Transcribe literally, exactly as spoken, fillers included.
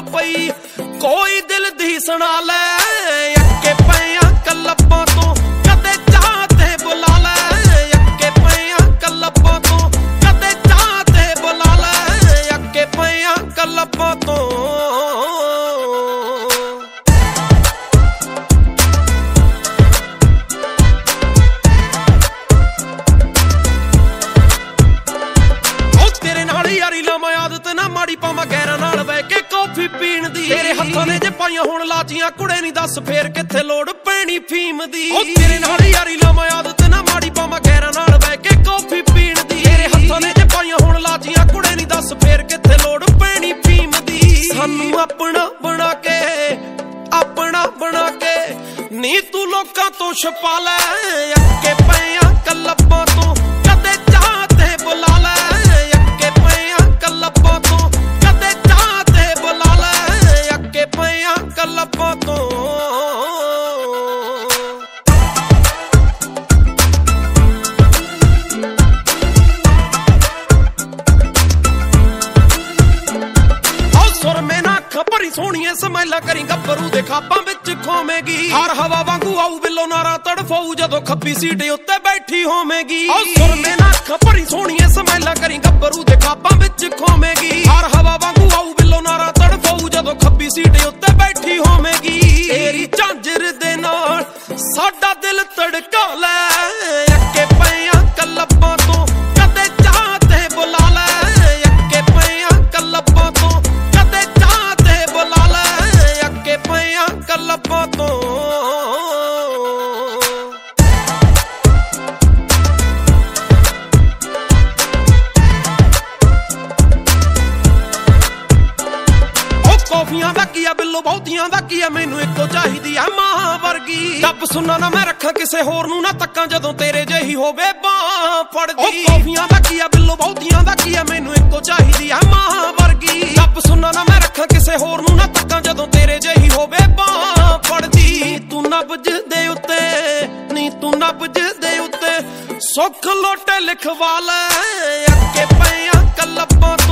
पई कोई दिल दी सुना ले अक्के पिया कलब्बां तो कदे चाहते बुला ले अक्के पिया कलब्बां तो कदे चाहते बुला ले अक्के पिया कलब्बां तो आदत ना माड़ी पावा गैरां नाल बह के कॉफी पीण दी तेरे हत्थां ने जे पाईयां हुण लाचियां कुड़े नी दस फेर किथे लोड़ पैणी फीम दी ओ तेरे नाल यारी लावां आदत ना माड़ी पावा गैरां नाल बह के कॉफी पीण दी तेरे हत्थां ने जे पाईयां हुण लाचियां कुड़े नी दस फेर किथे लोड़ पैणी फीम दी सानू अपना बना के अपना बना के नी तू लोकां तो छपा ले अक्के पिया कलब्बां तो कदे चाहते बुला ले कलब्बां तो कदे चाहते बुला ले अक्के पिया कलब्बां तो सुर में ना खबरी सोहणीए समैला करी गब्बरू दे खाबां विच खोवेगी हर हवा वांगू आऊ बिलो नारा तड़फाऊ जदों खब्बी सीट उत्ते बैठी होवेगी सुर में ना खबरी सोहणीए समैला करी गब्बरू दे खाबां विच खोवेगी हर हवा वांगू आऊ बिलो नारा तड़फाऊ जदों खब्बी सीट उत्ते बैठी होवेगी तेरी झांजर दे नाल साडा दिल तड़का ले अक्के पिया कलब्बां तो कदे चाहते बुला ले अक्के पिया कलब्बां तो कदे चाहते बुला ले अक्के पिया कलब्बां तो कॉफियां दा किया बिल्लो बहुतियां दा किया मैनू इक्को चाहिदी आ मां वर्गी डब सुना ना मैं रखा किसे होर नू ना तक्कां जदों तेरे जेही होवे बां फड़दी कॉफियां दा किया बिल्लो बहुतियां दा किया मैनू इक्को चाहिदी आ मां वर्गी डब सुना ना मैं रखा किसे होर नू ना तक्कां जदों तेरे जेही होवे बां फड़दी तू नब्ज दे उत्ते नी तू नब्ज दे उत्ते सुख लोटे लिखवा ले अक्के पिया कलब्बां